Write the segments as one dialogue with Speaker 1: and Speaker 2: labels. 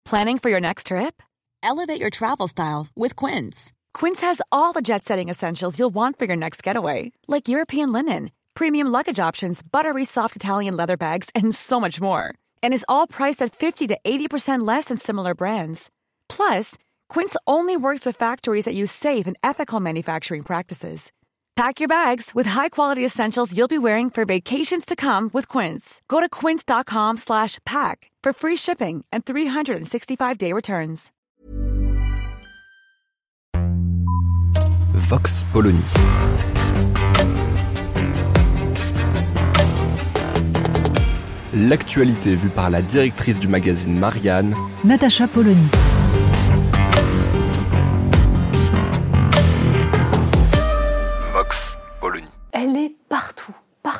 Speaker 1: Planning for your next trip?
Speaker 2: Elevate your travel style with Quince.
Speaker 1: Quince has all the jet-setting essentials you'll want for your next getaway, like European linen, premium luggage options, buttery soft Italian leather bags, and so much more. And is all priced at 50 to 80% less than similar brands. Plus, Quince only works with factories that use safe and ethical manufacturing practices. Pack your bags with high-quality essentials you'll be wearing for vacations to come with Quince. Go to quince.com/pack for free shipping and 365-day returns.
Speaker 3: Vox Polony. L'actualité vue par la directrice du magazine Marianne,
Speaker 4: Natacha Polony.
Speaker 3: Vox Polony.
Speaker 4: Elle est partout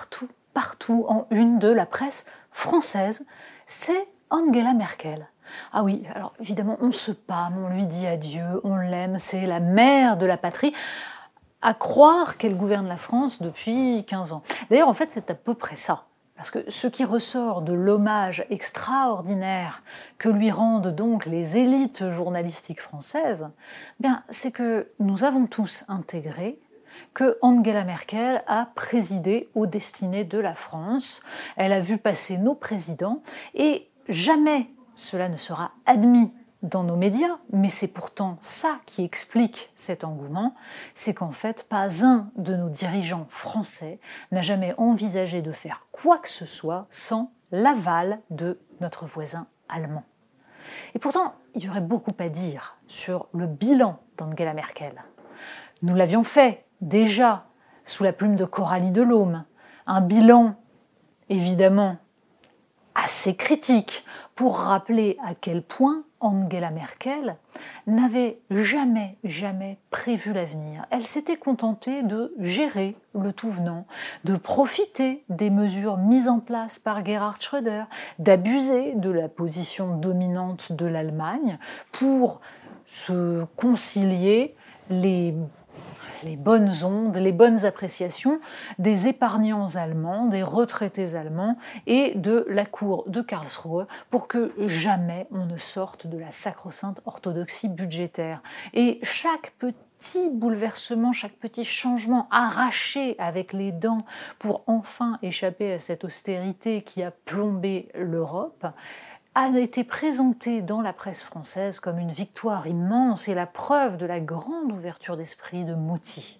Speaker 4: en une de la presse française. C'est Angela Merkel. Ah oui, alors évidemment, on se pâme, on lui dit adieu, on l'aime, c'est la mère de la patrie. À croire qu'elle gouverne la France depuis 15 ans. D'ailleurs, en fait, c'est à peu près ça. Parce que ce qui ressort de l'hommage extraordinaire que lui rendent donc les élites journalistiques françaises, c'est que nous avons tous intégré que Angela Merkel a présidé aux destinées de la France. Elle a vu passer nos présidents et jamais cela ne sera admis dans nos médias, mais c'est pourtant ça qui explique cet engouement, c'est qu'en fait, pas un de nos dirigeants français n'a jamais envisagé de faire quoi que ce soit sans l'aval de notre voisin allemand. Et pourtant, il y aurait beaucoup à dire sur le bilan d'Angela Merkel. Nous l'avions fait déjà sous la plume de Coralie Delhomme, un bilan évidemment assez critique pour rappeler à quel point Angela Merkel n'avait jamais prévu l'avenir. Elle s'était contentée de gérer le tout venant, de profiter des mesures mises en place par Gerhard Schröder, d'abuser de la position dominante de l'Allemagne pour se concilier les bonnes ondes, les bonnes appréciations des épargnants allemands, des retraités allemands et de la cour de Karlsruhe pour que jamais on ne sorte de la sacro-sainte orthodoxie budgétaire. Et chaque petit bouleversement, chaque petit changement arraché avec les dents pour enfin échapper à cette austérité qui a plombé l'Europe, a été présenté dans la presse française comme une victoire immense et la preuve de la grande ouverture d'esprit de Mauty.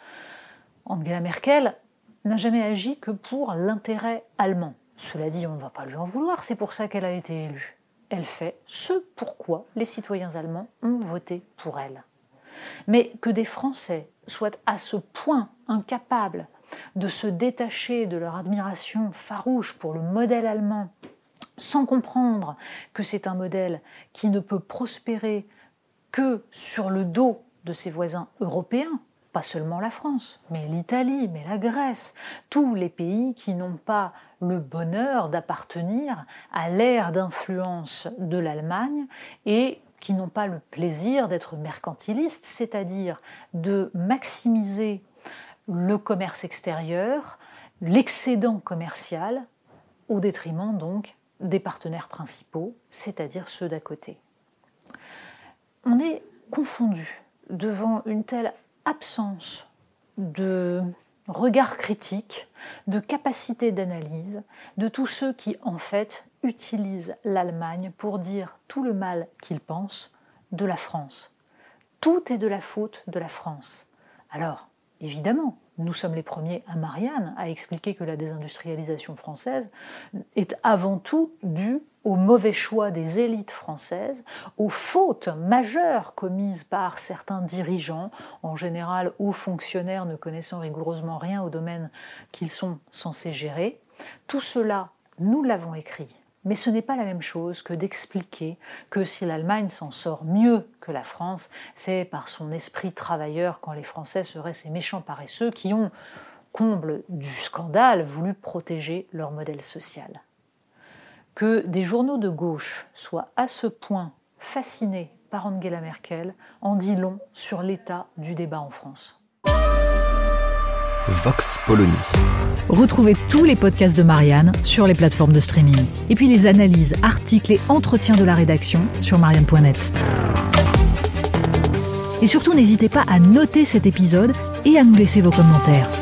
Speaker 4: Angela Merkel n'a jamais agi que pour l'intérêt allemand. Cela dit, on ne va pas lui en vouloir, c'est pour ça qu'elle a été élue. Elle fait ce pourquoi les citoyens allemands ont voté pour elle. Mais que des Français soient à ce point incapables de se détacher de leur admiration farouche pour le modèle allemand, sans comprendre que c'est un modèle qui ne peut prospérer que sur le dos de ses voisins européens, pas seulement la France, mais l'Italie, mais la Grèce, tous les pays qui n'ont pas le bonheur d'appartenir à l'ère d'influence de l'Allemagne et qui n'ont pas le plaisir d'être mercantilistes, c'est-à-dire de maximiser le commerce extérieur, l'excédent commercial, au détriment donc des partenaires principaux, c'est-à-dire ceux d'à côté. On est confondu devant une telle absence de regard critique, de capacité d'analyse de tous ceux qui, en fait, utilisent l'Allemagne pour dire tout le mal qu'ils pensent de la France. Tout est de la faute de la France. Alors, évidemment, nous sommes les premiers à Marianne à expliquer que la désindustrialisation française est avant tout due au mauvais choix des élites françaises, aux fautes majeures commises par certains dirigeants, en général hauts fonctionnaires ne connaissant rigoureusement rien au domaine qu'ils sont censés gérer. Tout cela, nous l'avons écrit. Mais ce n'est pas la même chose que d'expliquer que si l'Allemagne s'en sort mieux que la France, c'est par son esprit travailleur quand les Français seraient ces méchants paresseux qui ont, comble du scandale, voulu protéger leur modèle social. Que des journaux de gauche soient à ce point fascinés par Angela Merkel en dit long sur l'état du débat en France.
Speaker 3: Vox Polony.
Speaker 5: Retrouvez tous les podcasts de Marianne sur les plateformes de streaming. Et puis les analyses, articles et entretiens de la rédaction sur marianne.net. Et surtout, n'hésitez pas à noter cet épisode et à nous laisser vos commentaires.